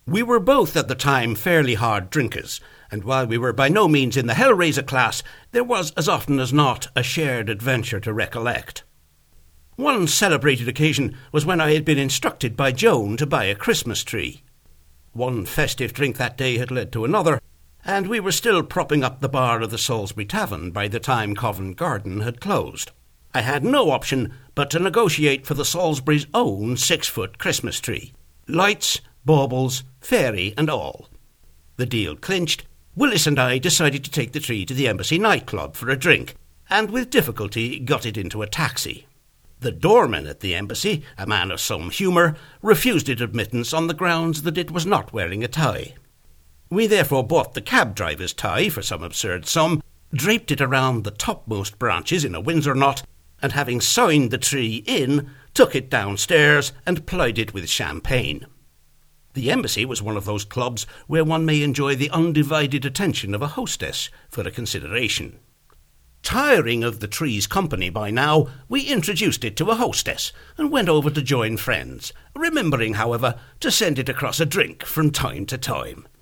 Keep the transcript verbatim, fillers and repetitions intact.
We were both at the time fairly hard drinkers, and while we were by no means in the Hellraiser class, there was as often as not a shared adventure to recollect. One celebrated occasion was when I had been instructed by Joan to buy a Christmas tree. One festive drink that day had led to another, and we were still propping up the bar of the Salisbury Tavern by the time Covent Garden had closed. I had no option but to negotiate for the Salisbury's own six-foot Christmas tree. Lights, baubles, fairy and all. The deal clinched, Willis and I decided to take the tree to the Embassy nightclub for a drink, and with difficulty got it into a taxi. The doorman at the Embassy, a man of some humour, refused it admittance on the grounds that it was not wearing a tie. We therefore bought the cab driver's tie for some absurd sum, draped it around the topmost branches in a Windsor knot, and having signed the tree in, took it downstairs and plied it with champagne. The Embassy was one of those clubs where one may enjoy the undivided attention of a hostess for a consideration. Tiring of the tree's company by now, we introduced it to a hostess and went over to join friends, remembering, however, to send it across a drink from time to time.